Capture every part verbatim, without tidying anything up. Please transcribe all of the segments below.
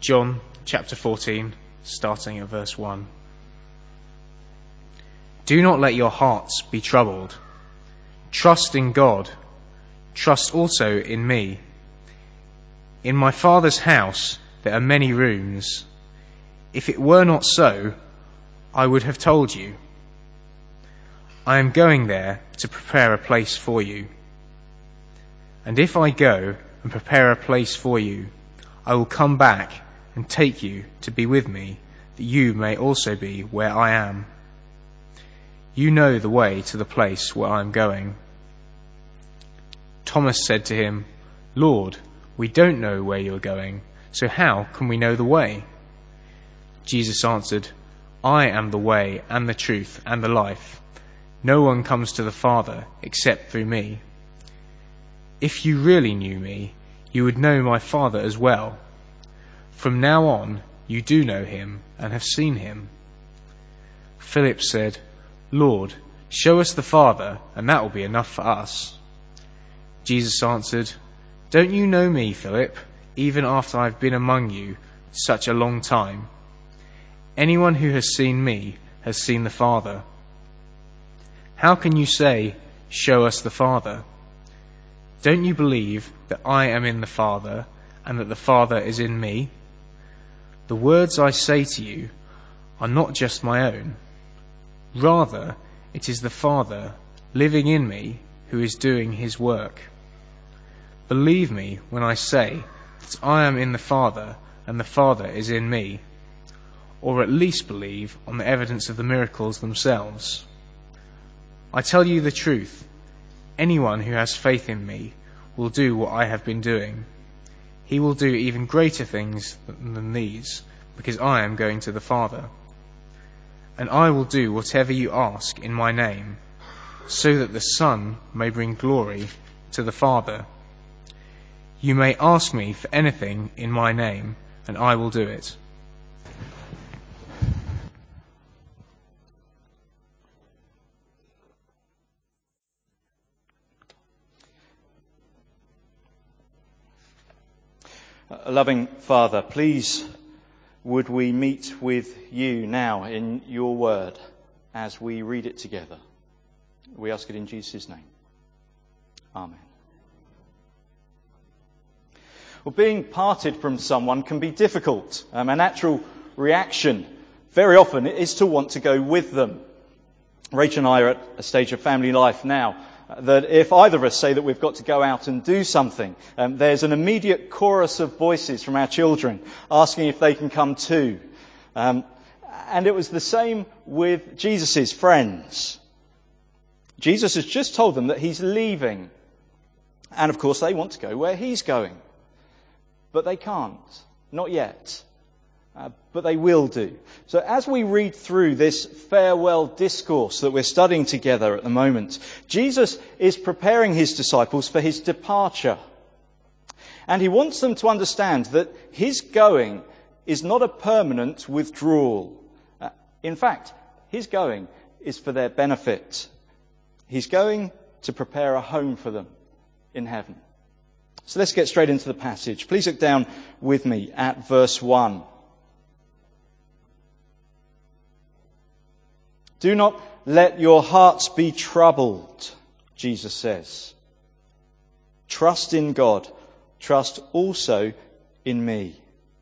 John chapter fourteen, starting at verse one. Do not let your hearts be troubled. Trust in God. Trust also in me. In my Father's house there are many rooms. If it were not so, I would have told you. I am going there to prepare a place for you. And if I go and prepare a place for you, I will come back and take you to be with me, that you may also be where I am. You know the way to the place where I am going. Thomas said to him, Lord, we don't know where you're going, so how can we know the way? Jesus answered, I am the way and the truth and the life. No one comes to the Father except through me. If you really knew me, you would know my Father as well. From now on, you do know him and have seen him. Philip said, Lord, show us the Father, and that will be enough for us. Jesus answered, Don't you know me, Philip, even after I've been among you such a long time? Anyone who has seen me has seen the Father. How can you say, show us the Father? Don't you believe that I am in the Father, and that the Father is in me? The words I say to you are not just my own. Rather, it is the Father living in me who is doing his work. Believe me when I say that I am in the Father and the Father is in me, or at least believe on the evidence of the miracles themselves. I tell you the truth, anyone who has faith in me will do what I have been doing. He will do even greater things than these, because I am going to the Father. And I will do whatever you ask in my name, so that the Son may bring glory to the Father. You may ask me for anything in my name, and I will do it. A loving Father, please would we meet with you now in your word as we read it together. We ask it in Jesus' name. Amen. Well, being parted from someone can be difficult. Um, a natural reaction very often is to want to go with them. Rachel and I are at a stage of family life now that if either of us say that we've got to go out and do something, um, there's an immediate chorus of voices from our children asking if they can come too. Um, and it was the same with Jesus' friends. Jesus has just told them that he's leaving. And of course they want to go where he's going. But they can't. Not yet. Uh, but they will do. So as we read through this farewell discourse that we're studying together at the moment, Jesus is preparing his disciples for his departure. And he wants them to understand that his going is not a permanent withdrawal. Uh, in fact, his going is for their benefit. He's going to prepare a home for them in heaven. So let's get straight into the passage. Please look down with me at verse one. Do not let your hearts be troubled, Jesus says. Trust in God. Trust also in me.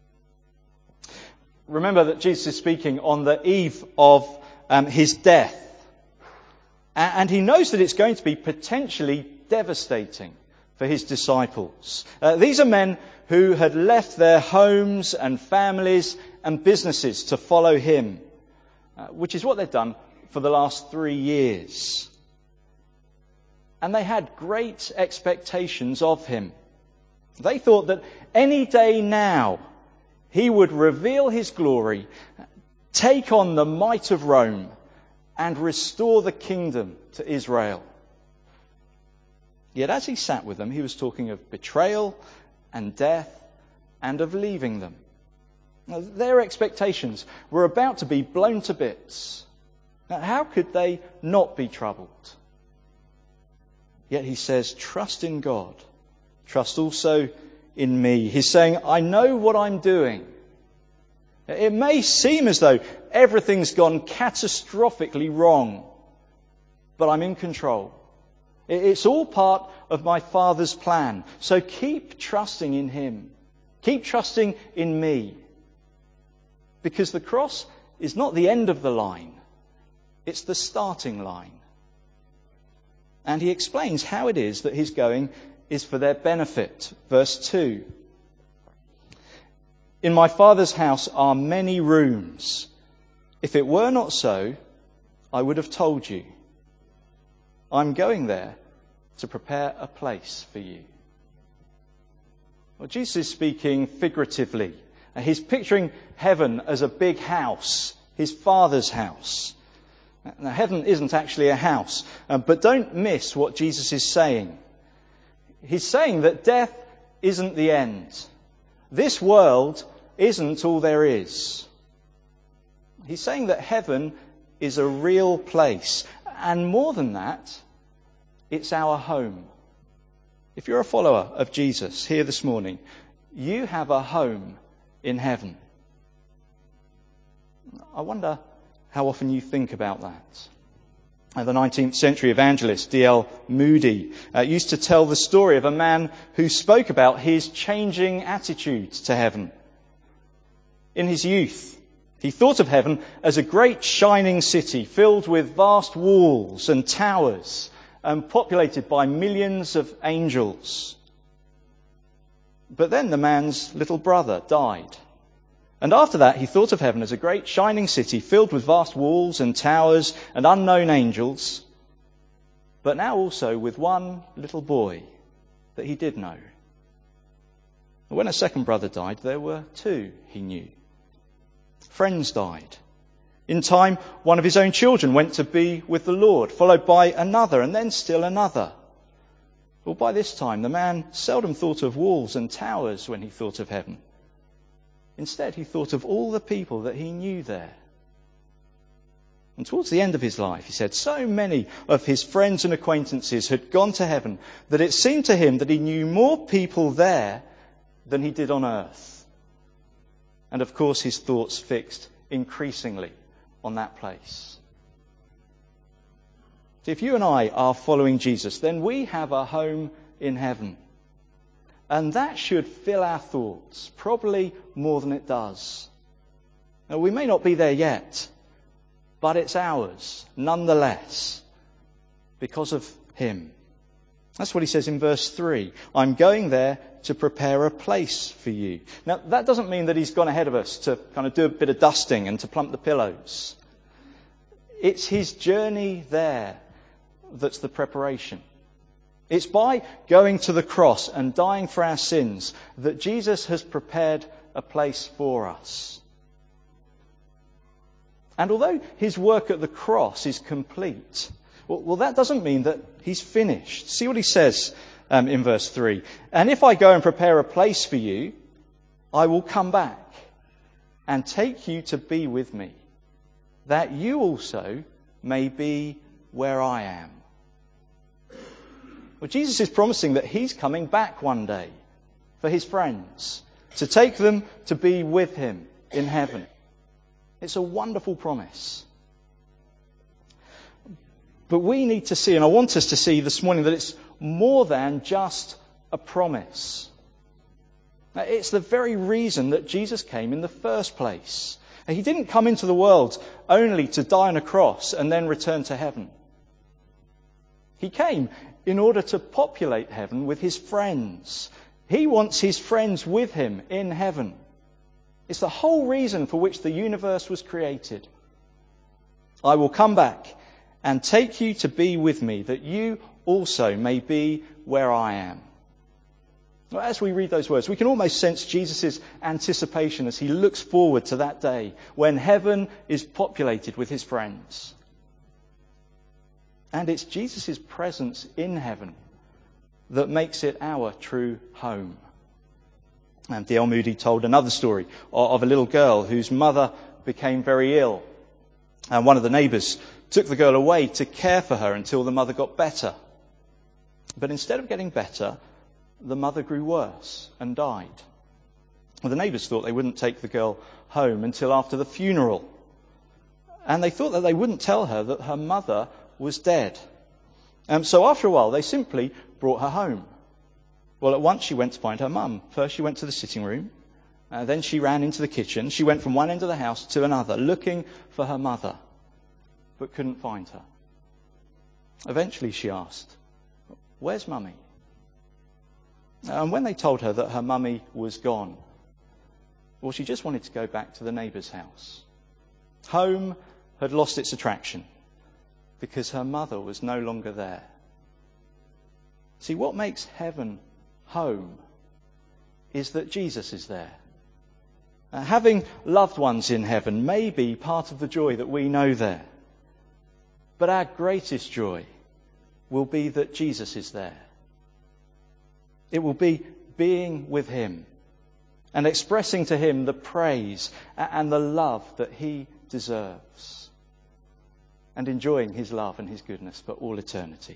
Remember that Jesus is speaking on the eve of um, his death. And he knows that it's going to be potentially devastating for his disciples. Uh, these are men who had left their homes and families and businesses to follow him, uh, which is what they've done for the last three years. And they had great expectations of him. They thought that any day now he would reveal his glory, take on the might of Rome, and restore the kingdom to Israel. Yet as he sat with them, he was talking of betrayal and death and of leaving them. Now, their expectations were about to be blown to bits. Now, how could they not be troubled? Yet he says, trust in God. Trust also in me. He's saying, I know what I'm doing. It may seem as though everything's gone catastrophically wrong, but I'm in control. It's all part of my Father's plan. So keep trusting in Him. Keep trusting in me. Because the cross is not the end of the line. It's the starting line. And he explains how it is that his going is for their benefit. Verse two. In my Father's house are many rooms. If it were not so, I would have told you. I'm going there to prepare a place for you. Well, Jesus is speaking figuratively. He's picturing heaven as a big house, his Father's house. Now, heaven isn't actually a house, uh, but don't miss what Jesus is saying. He's saying that death isn't the end. This world isn't all there is. He's saying that heaven is a real place. And more than that, it's our home. If you're a follower of Jesus here this morning, you have a home in heaven. I wonder how often you think about that. Uh, the nineteenth century evangelist D L Moody uh, used to tell the story of a man who spoke about his changing attitude to heaven. In his youth, he thought of heaven as a great shining city filled with vast walls and towers and populated by millions of angels. But then the man's little brother died. And after that, he thought of heaven as a great shining city filled with vast walls and towers and unknown angels, but now also with one little boy that he did know. When a second brother died, there were two he knew. Friends died. In time, one of his own children went to be with the Lord, followed by another, and then still another. Well, by this time, the man seldom thought of walls and towers when he thought of heaven. Instead, he thought of all the people that he knew there. And towards the end of his life, he said, so many of his friends and acquaintances had gone to heaven that it seemed to him that he knew more people there than he did on earth. And of course, his thoughts fixed increasingly on that place. So if you and I are following Jesus, then we have a home in heaven. And that should fill our thoughts, probably more than it does. Now, we may not be there yet, but it's ours, nonetheless, because of him. That's what he says in verse three. I'm going there to prepare a place for you. Now, that doesn't mean that he's gone ahead of us to kind of do a bit of dusting and to plump the pillows. It's his journey there that's the preparation. It's by going to the cross and dying for our sins that Jesus has prepared a place for us. And although his work at the cross is complete, well, well that doesn't mean that he's finished. See what he says um, in verse three. And if I go and prepare a place for you, I will come back and take you to be with me, that you also may be where I am. Well, Jesus is promising that he's coming back one day for his friends, to take them to be with him in heaven. It's a wonderful promise. But we need to see, and I want us to see this morning, that it's more than just a promise. Now, it's the very reason that Jesus came in the first place. And he didn't come into the world only to die on a cross and then return to heaven. He came in order to populate heaven with his friends. He wants his friends with him in heaven. It's the whole reason for which the universe was created. I will come back and take you to be with me, that you also may be where I am. Well, as we read those words, we can almost sense Jesus' anticipation as he looks forward to that day when heaven is populated with his friends. And it's Jesus' presence in heaven that makes it our true home. And D L Moody told another story of a little girl whose mother became very ill. And one of the neighbours took the girl away to care for her until the mother got better. But instead of getting better, the mother grew worse and died. Well, the neighbours thought they wouldn't take the girl home until after the funeral. And they thought that they wouldn't tell her that her mother was dead. Um, so after a while, they simply brought her home. Well, at once she went to find her mum. First she went to the sitting room. Uh, then she ran into the kitchen. She went from one end of the house to another, looking for her mother, but couldn't find her. Eventually she asked, "Where's Mummy?" And when they told her that her mummy was gone, well, she just wanted to go back to the neighbour's house. Home had lost its attraction because her mother was no longer there. See, what makes heaven home is that Jesus is there. Uh, having loved ones in heaven may be part of the joy that we know there. But our greatest joy will be that Jesus is there. It will be being with him and expressing to him the praise and the love that he deserves, and enjoying his love and his goodness for all eternity.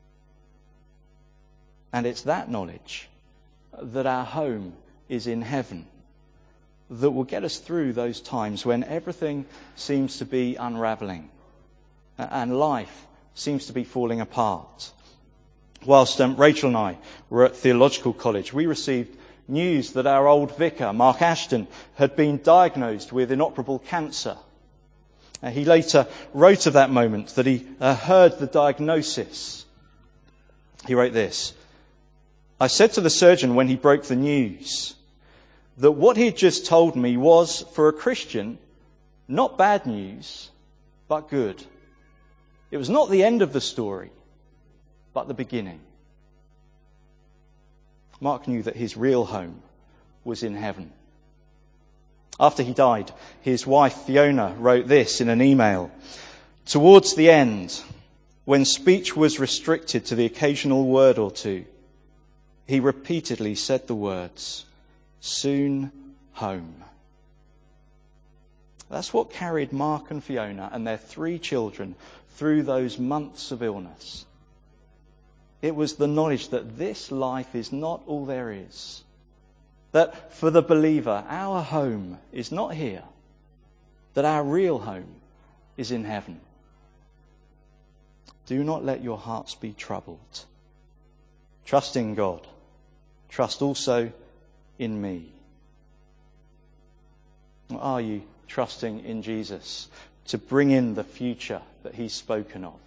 And it's that knowledge that our home is in heaven that will get us through those times when everything seems to be unravelling and life seems to be falling apart. Whilst um, Rachel and I were at theological college, we received news that our old vicar, Mark Ashton, had been diagnosed with inoperable cancer. Uh, he later wrote of that moment that he uh, heard the diagnosis. He wrote this: "I said to the surgeon when he broke the news that what he had just told me was, for a Christian, not bad news, but good. It was not the end of the story, but the beginning." Mark knew that his real home was in heaven. After he died, his wife Fiona wrote this in an email: "Towards the end, when speech was restricted to the occasional word or two, he repeatedly said the words, 'Soon home.'" That's what carried Mark and Fiona and their three children through those months of illness. It was the knowledge that this life is not all there is. That for the believer, our home is not here. That our real home is in heaven. Do not let your hearts be troubled. Trust in God. Trust also in me. Or are you trusting in Jesus to bring in the future that he's spoken of?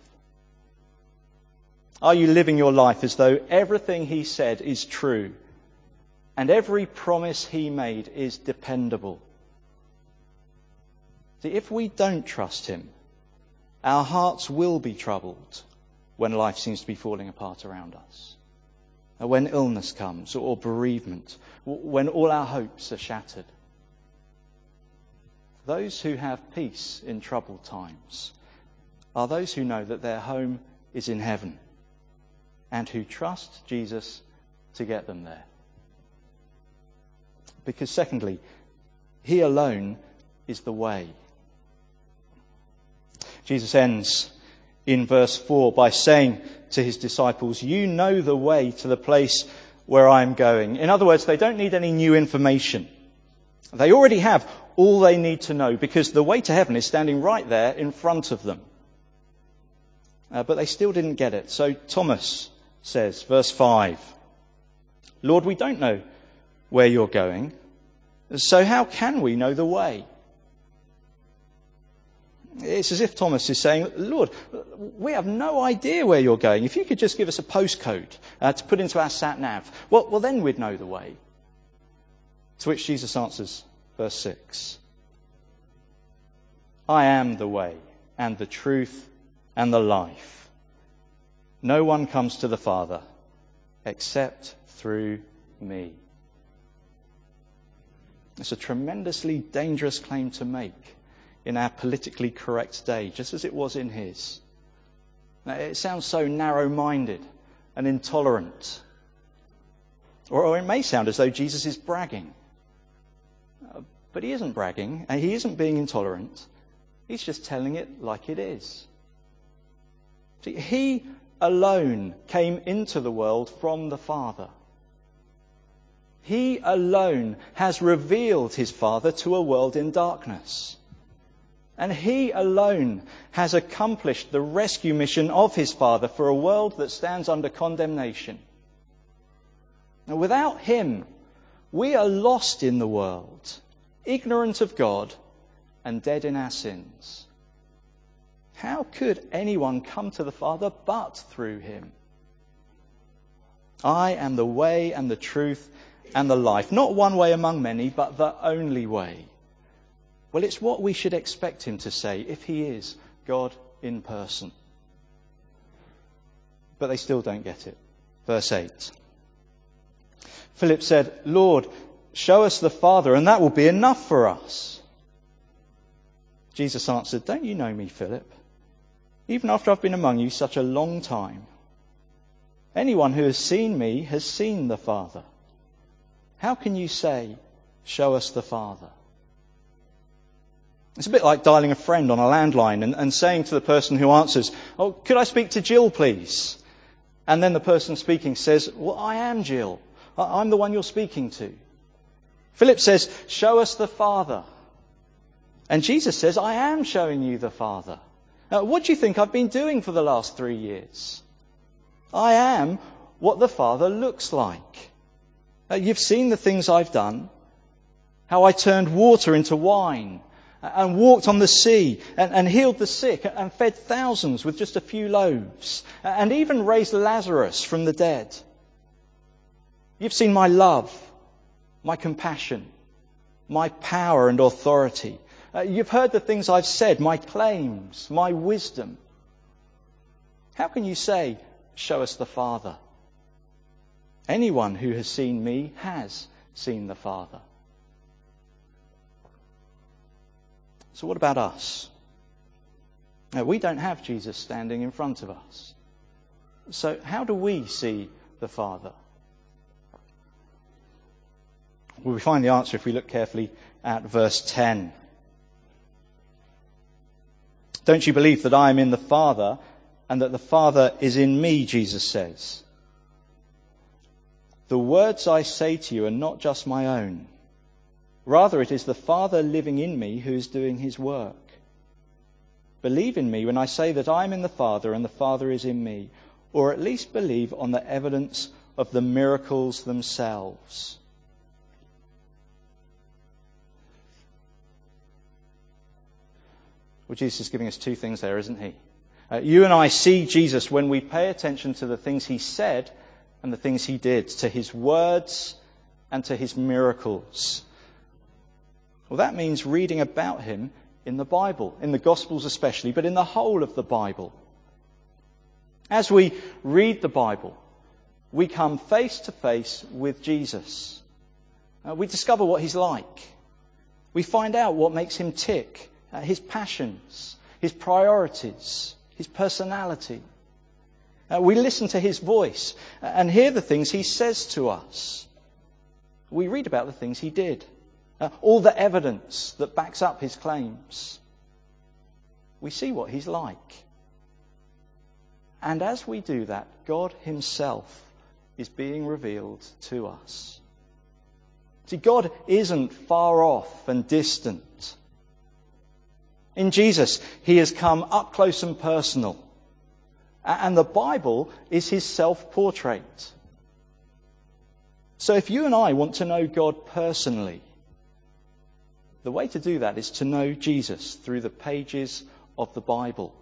Are you living your life as though everything he said is true and every promise he made is dependable? See, if we don't trust him, our hearts will be troubled when life seems to be falling apart around us. When illness comes, or bereavement, when all our hopes are shattered. Those who have peace in troubled times are those who know that their home is in heaven and who trust Jesus to get them there. Because secondly, he alone is the way. Jesus ends in verse four by saying to his disciples, "You know the way to the place where I am going." In other words, they don't need any new information. They already have all they need to know because the way to heaven is standing right there in front of them. Uh, but they still didn't get it. So Thomas says, verse five, "Lord, we don't know where you're going, so how can we know the way?" It's as if Thomas is saying, "Lord, we have no idea where you're going. If you could just give us a postcode uh, to put into our sat-nav, well, well, then we'd know the way." To which Jesus answers, verse six, "I am the way and the truth and the life. No one comes to the Father except through me." It's a tremendously dangerous claim to make in our politically correct day, just as it was in his. Now, it sounds so narrow-minded and intolerant. Or, or it may sound as though Jesus is bragging. Uh, but he isn't bragging, and he isn't being intolerant. He's just telling it like it is. See, he alone came into the world from the Father. He alone has revealed his Father to a world in darkness. And he alone has accomplished the rescue mission of his Father for a world that stands under condemnation. Now, without him, we are lost in the world, ignorant of God and dead in our sins. How could anyone come to the Father but through him? I am the way and the truth and the life. Not one way among many, but the only way. Well, it's what we should expect him to say if he is God in person. But they still don't get it. Verse eight. Philip said, "Lord, show us the Father, and that will be enough for us." Jesus answered, "Don't you know me, Philip? Even after I've been among you such a long time. Anyone who has seen me has seen the Father. How can you say, 'Show us the Father'?" It's a bit like dialing a friend on a landline and, and saying to the person who answers, "Oh, could I speak to Jill, please?" And then the person speaking says, "Well, I am Jill. I'm the one you're speaking to." Philip says, "Show us the Father." And Jesus says, "I am showing you the Father. Now, what do you think I've been doing for the last three years? I am what the Father looks like. Now, you've seen the things I've done, how I turned water into wine and walked on the sea and, and healed the sick and fed thousands with just a few loaves and even raised Lazarus from the dead. You've seen my love, my compassion, my power and authority. Uh, you've heard the things I've said, my claims, my wisdom. How can you say, 'Show us the Father'? Anyone who has seen me has seen the Father." So what about us? Now, we don't have Jesus standing in front of us. So how do we see the Father? Well, we find the answer if we look carefully at verse ten. "Don't you believe that I am in the Father and that the Father is in me?" Jesus says. "The words I say to you are not just my own. Rather, it is the Father living in me who is doing his work. Believe in me when I say that I am in the Father and the Father is in me, or at least believe on the evidence of the miracles themselves." Well, Jesus is giving us two things there, isn't he? Uh, you and I see Jesus when we pay attention to the things he said and the things he did, to his words and to his miracles. Well, that means reading about him in the Bible, in the Gospels especially, but in the whole of the Bible. As we read the Bible, we come face to face with Jesus. Uh, we discover what he's like. We find out what makes him tick, uh, his passions, his priorities, his personality. Uh, we listen to his voice and hear the things he says to us. We read about the things he did, uh, all the evidence that backs up his claims. We see what he's like. And as we do that, God himself is being revealed to us. See, God isn't far off and distant. In Jesus, he has come up close and personal. And the Bible is his self-portrait. So if you and I want to know God personally, the way to do that is to know Jesus through the pages of the Bible.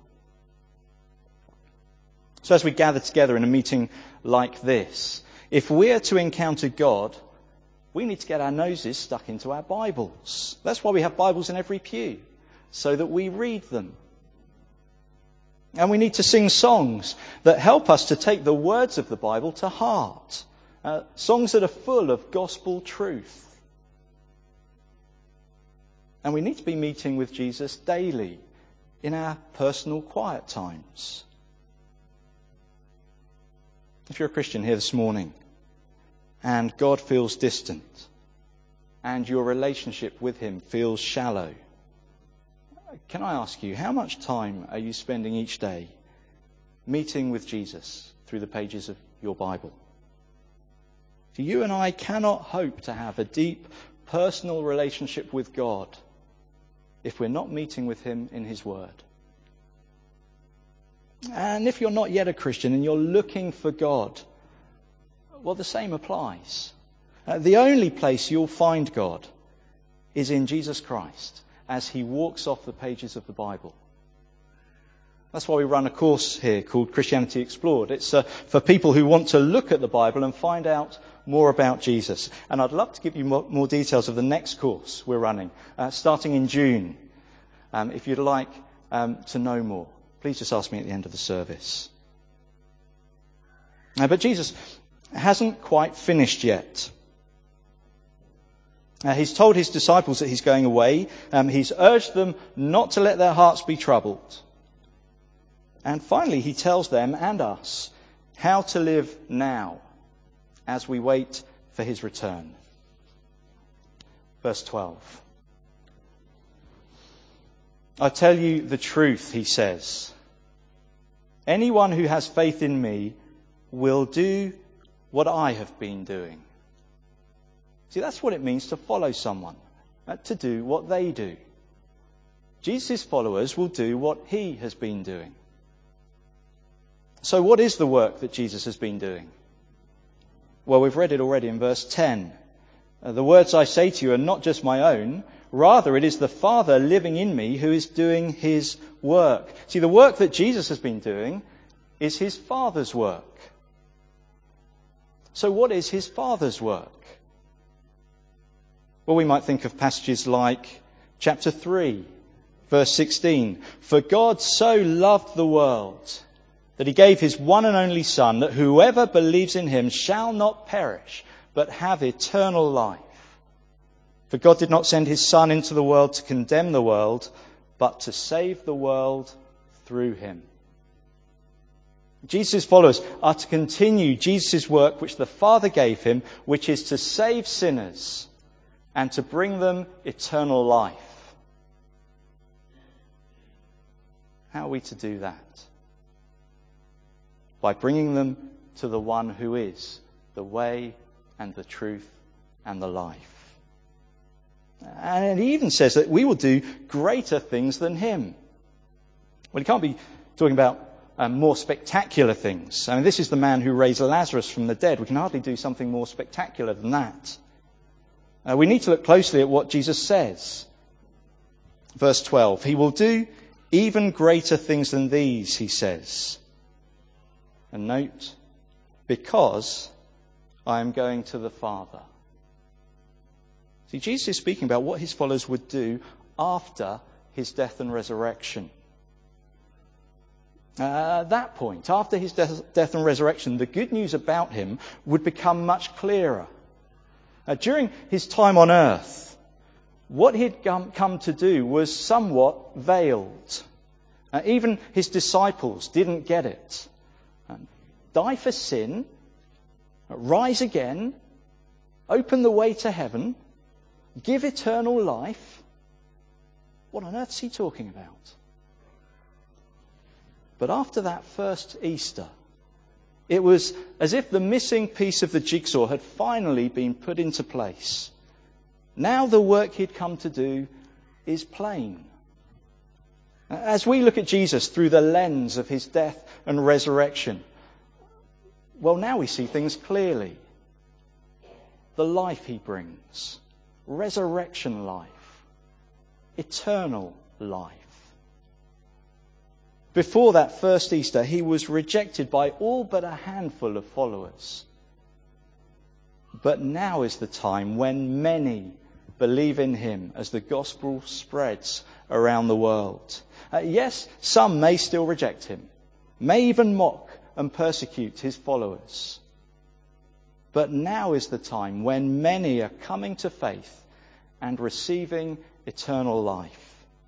So as we gather together in a meeting like this, if we're to encounter God, we need to get our noses stuck into our Bibles. That's why we have Bibles in every pew, so that we read them. And we need to sing songs that help us to take the words of the Bible to heart. Uh, songs that are full of gospel truth. And we need to be meeting with Jesus daily in our personal quiet times. If you're a Christian here this morning and God feels distant and your relationship with him feels shallow, can I ask you, how much time are you spending each day meeting with Jesus through the pages of your Bible? So you and I cannot hope to have a deep personal relationship with God if we're not meeting with him in his word. And if you're not yet a Christian and you're looking for God, well, the same applies. Uh, the only place you'll find God is in Jesus Christ as he walks off the pages of the Bible. That's why we run a course here called Christianity Explored. It's uh, for people who want to look at the Bible and find out more about Jesus. And I'd love to give you more, more details of the next course we're running, uh, starting in June. Um, if you'd like um, to know more, please just ask me at the end of the service. Uh, but Jesus hasn't quite finished yet. Uh, he's told his disciples that he's going away. Um, he's urged them not to let their hearts be troubled. And finally, he tells them and us how to live now as we wait for his return. Verse twelve. I tell you the truth, he says. Anyone who has faith in me will do what I have been doing. See, that's what it means to follow someone, uh, to do what they do. Jesus' followers will do what he has been doing. So what is the work that Jesus has been doing? Well, we've read it already in verse ten. Uh, the words I say to you are not just my own. Rather, it is the Father living in me who is doing his work. See, the work that Jesus has been doing is his Father's work. So what is his Father's work? Well, we might think of passages like chapter three, verse sixteen. For God so loved the world that he gave his one and only Son, that whoever believes in him shall not perish, but have eternal life. For God did not send his Son into the world to condemn the world, but to save the world through him. Jesus' followers are to continue Jesus' work which the Father gave him, which is to save sinners and to bring them eternal life. How are we to do that? By bringing them to the one who is the way and the truth and the life. And it even says that we will do greater things than him. Well, he can't be talking about um, more spectacular things. I mean, this is the man who raised Lazarus from the dead. We can hardly do something more spectacular than that. Uh, we need to look closely at what Jesus says. Verse twelve, he will do even greater things than these, he says. And note, because I am going to the Father. See, Jesus is speaking about what his followers would do after his death and resurrection. Uh, at that point, after his death, death and resurrection, the good news about him would become much clearer. Uh, during his time on earth, what he'd come, come to do was somewhat veiled. Uh, even his disciples didn't get it. Um, die for sin, uh, rise again, open the way to heaven, give eternal life. What on earth is he talking about? But after that first Easter, it was as if the missing piece of the jigsaw had finally been put into place. Now the work he'd come to do is plain. As we look at Jesus through the lens of his death and resurrection, well, now we see things clearly. The life he brings, resurrection life, eternal life. Before that first Easter, he was rejected by all but a handful of followers. But now is the time when many believe in him as the gospel spreads around the world. Uh, yes, some may still reject him, may even mock and persecute his followers. But now is the time when many are coming to faith and receiving eternal life.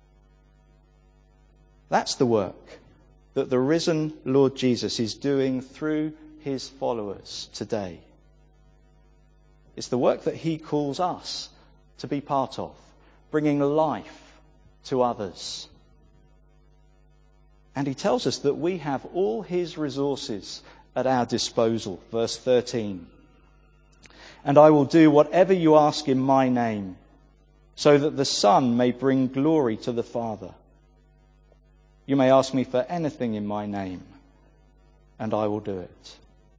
That's the work that the risen Lord Jesus is doing through his followers today. It's the work that he calls us to be part of, bringing life to others. And he tells us that we have all his resources at our disposal. Verse thirteen. And I will do whatever you ask in my name, so that the Son may bring glory to the Father. You may ask me for anything in my name, and I will do it.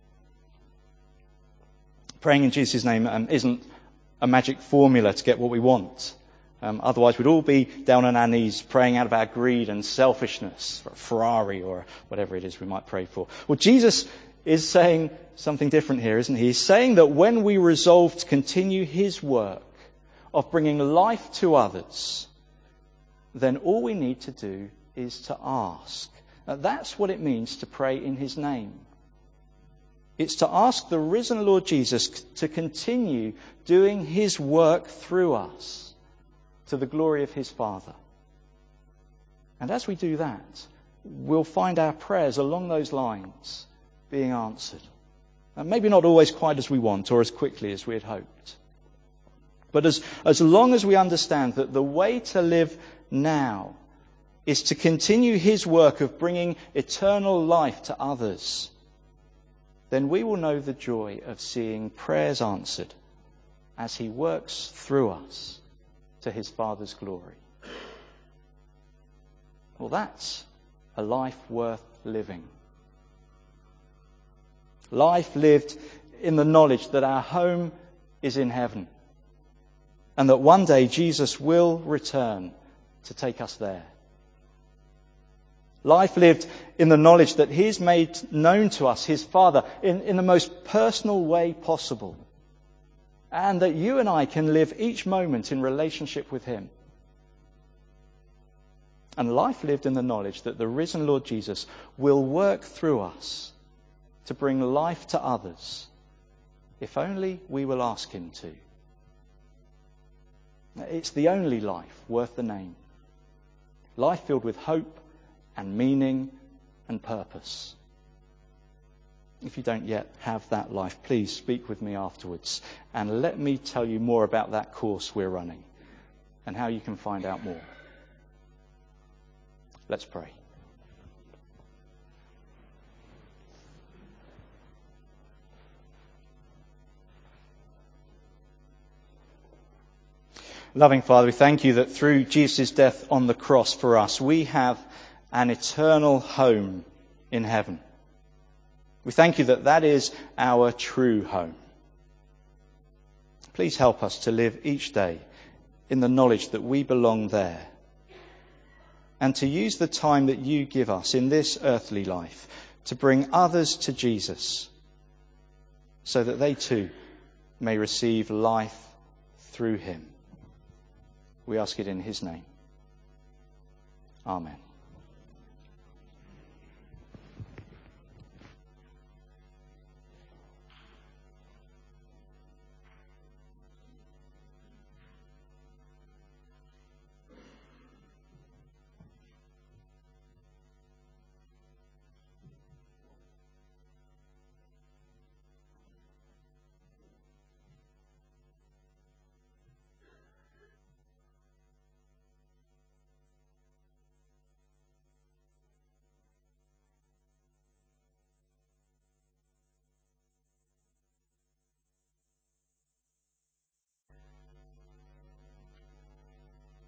Praying in Jesus' name um, isn't a magic formula to get what we want. Um, otherwise, we'd all be down on our knees praying out of our greed and selfishness for a Ferrari or whatever it is we might pray for. Well, Jesus is saying something different here, isn't he? He's saying that when we resolve to continue his work of bringing life to others, then all we need to do is to ask. Now, that's what it means to pray in his name. It's to ask the risen Lord Jesus to continue doing his work through us to the glory of his Father. And as we do that, we'll find our prayers along those lines being answered. And maybe not always quite as we want or as quickly as we had hoped. But as, as long as we understand that the way to live now is to continue his work of bringing eternal life to others, then we will know the joy of seeing prayers answered as he works through us to his Father's glory. Well, that's a life worth living. Life lived in the knowledge that our home is in heaven and that one day Jesus will return to take us there. Life lived in the knowledge that he's made known to us, his Father, in, in the most personal way possible. And that you and I can live each moment in relationship with him. And life lived in the knowledge that the risen Lord Jesus will work through us to bring life to others, if only we will ask him to. It's the only life worth the name. Life filled with hope and meaning and purpose. If you don't yet have that life, please speak with me afterwards and let me tell you more about that course we're running and how you can find out more. Let's pray. Loving Father, we thank you that through Jesus' death on the cross for us, we have an eternal home in heaven. We thank you that that is our true home. Please help us to live each day in the knowledge that we belong there, and to use the time that you give us in this earthly life to bring others to Jesus, so that they too may receive life through him. We ask it in his name. Amen.